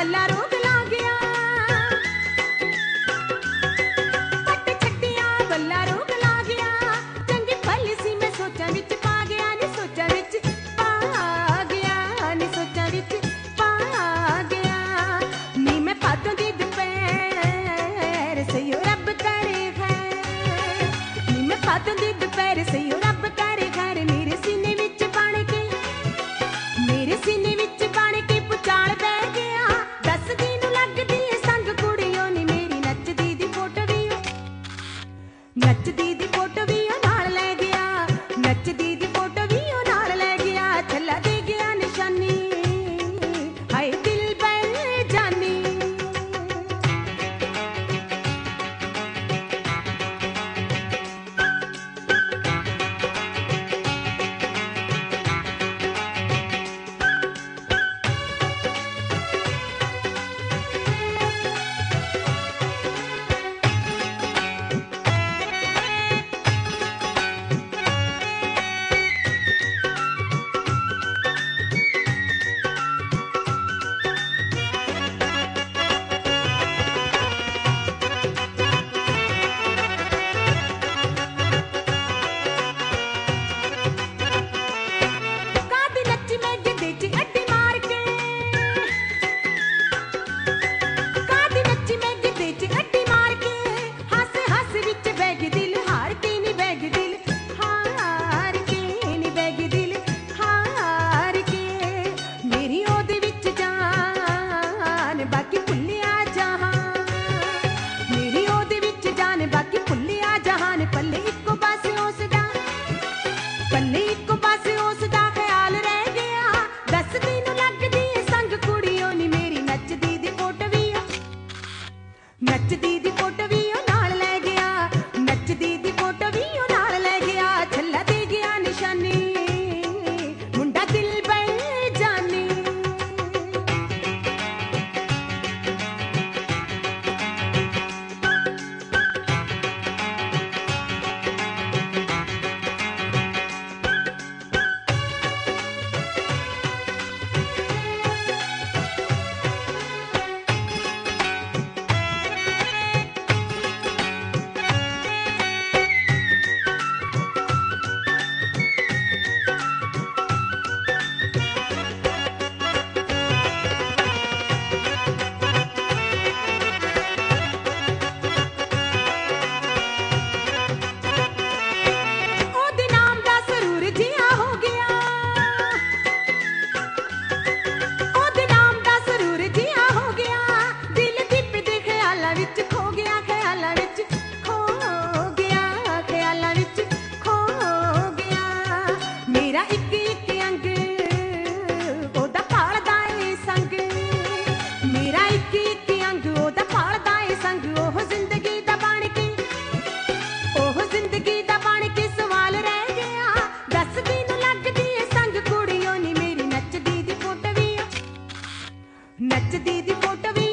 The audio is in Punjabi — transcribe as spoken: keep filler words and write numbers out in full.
ਬੱਲਾ ਰੋਗ ਲਾ ਗਿਆ, ਪੱਟ ਛੱਡਿਆ ਬੱਲਾ ਰੋਗ ਲਾ ਗਿਆ। ਚੰਗੀ ਭਲੀ ਸੀ ਮੈਂ ਸੋਚਾਂ ਵਿੱਚ ਪਾ ਗਿਆ ਨੀ, ਸੋਚਾਂ ਵਿੱਚ ਪਾ ਗਿਆ ਨੀ, ਸੋਚਾਂ ਵਿੱਚ ਪਾ ਗਿਆ ਨੀ। ਮੈਂ ਪਾਦੋਂ ਦੀ ਦੁਪਹਿਰ ਸਈਓ ਰੱਬ ਕਰੇ ਖੈਰ ਨੀ, ਮੈਂ ਪਾਦੋਂ ਦੀ ਦੁਪਹਿਰ ਸਈਓ ਰੱਬ ਕਰੇ ਖੈਰ। ਮੇਰੇ ਸੀਨੇ ਵਿੱਚ ਬਣ ਕੇ, ਮੇਰੇ ਸੀਨੇ ਵਿੱਚ ਬਣ ਕੇ ਪੁਚਾਲ ਬਹਿ ਗਿਆ। ਦੱਸਦੀ ਨੂੰ ਲੱਗਦੀ ਏ ਸੰਗ ਕੁੜੀਓ ਨੀ, ਮੇਰੀ ਨੱਚਦੀ ਦੀ ਫੋਟੋ ਵੀ ਨੱਚਦੀ ਦੀ ਫੋਟੋ ਵੀ ਉਹ ਨਾਲ ਲੈ ਗਿਆ, ਨੱਚਦੀ ਦੀ ਫੋਟੋ ਵੀ ਉਹ ਨਾਲ ਲੈ ਗਿਆ। ਛੱਲਾ ਦੇ ਗਿਆ ਨਿਸ਼ਾਨੀ ਹਾਏ ਦਿਲ ਬਹਿ ਜਾਨੀ। ਕਾਦੀ ਨੱਚੀ ਮੈਂ ਗਿੱਧੇ 'ਚ ਅੱਡੀ ਮਾਰ ਕੇ, ਕਾਦੀ ਨੱਚੀ ਮੈਂ ਗਿੱਧੇ 'ਚ ਅੱਡੀ ਮਾਰ ਕੇ। ਹੱਸ ਹੱਸ ਵਿੱਚ ਬਹਿ ਗਈ ਦਿਲ ਹਾਰ ਕੇ ਨੀ, ਬਹਿ ਗਈ ਦਿਲ ਹਾਰ ਕੇ ਨੀ, ਬਹਿ ਗਈ ਦਿਲ ਹਾਰ ਕੇ। ਮੇਰੀ ਉਹਦੇ ਵਿੱਚ ਜਾਨ ਬਾਕੀ ਭੁੱਲਿਆ ਜਹਾਨ, ਮੇਰੀ ਉਹਦੇ ਵਿੱਚ ਜਾਨ ਬਾਕੀ ਭੁੱਲਿਆ ਜਹਾਨ। ਪੱਲੇ ਇੱਕੋ ਪਾਸੇ ਉਸਦਾ, ਪੱਲੇ ਇੱਕੋ ਪਾਸੇ ਉਸਦਾ ਖਿਆਲ ਰਹਿ ਗਿਆ। ਦੱਸਦੀ ਨੂੰ ਲੱਗਦੀ ਏ ਸੰਗ ਕੁੜੀਓ ਨੀ, ਮੇਰੀ ਨੱਚਦੀ ਦੀ ਫੋਟੋ ਵੀ ਨੱਚਦੀ ਦੀ ਫੋਟੋ ਵੀ ਉਹ ਨਾਲ ਲੈ ਗਿਆ, ਨੱਚਦੀ ਦੀ ਫੋਟੋ ਵੀ ਉਹ ਨਾਲ ਲੈ ਗਿਆ। ਛੱਲਾ ਦੇ ਗਿਆ ਨਿਸ਼ਾਨੀ ਮੁੰਡਾ ਦਿਲ ਬਹਿ ਜਾਨੀ। ਉਹਦੇ ਨਾਮ ਦਾ ਸਰੂਰ ਜਿਹਾ ਹੋ ਗਿਆ, ਉਹਦੇ ਨਾਮ ਦਾ ਸਰੂਰ ਜਿਹਾ ਹੋ ਗਿਆ। ਦਿਲ ਦੀਪ ਦੇ ਖਿਆਲਾਂ ਵਿੱਚ ਖੋ ਗਿਆ, ਖਿਆਲਾਂ ਵਿੱਚ ਖੋ ਗਿਆ, ਖਿਆਲਾਂ ਵਿੱਚ ਖੋ ਗਿਆ। ਮੇਰਾ ਇੱਕ ਇੱਕ ਅੰਗ ਉਹਦਾ ਭਾਲਦਾ ਏ ਸੰਗ, ਮੇਰਾ ਇੱਕ ਇੱਕ ਅੰਗ ਉਹਦਾ ਭਾਲਦਾ ਏ ਸੰਗ। ਉਹ ਜ਼ਿੰਦਗੀ ਦਾ ਬਣ ਕੇ, ਉਹ ਜ਼ਿੰਦਗੀ ਦਾ ਬਣ ਕੇ ਸਵਾਲ ਰਹਿ ਗਿਆ। ਦੱਸਦੀ ਨੂੰ ਲੱਗਦੀ ਏ ਸੰਗ ਕੁੜੀਓ ਨੀ, ਮੇਰੀ ਨੱਚਦੀ ਦੀ ਫੋਟੋ ਵੀ ਨੱਚਦੀ ਦੀ ਫੋਟੋ ਵੀ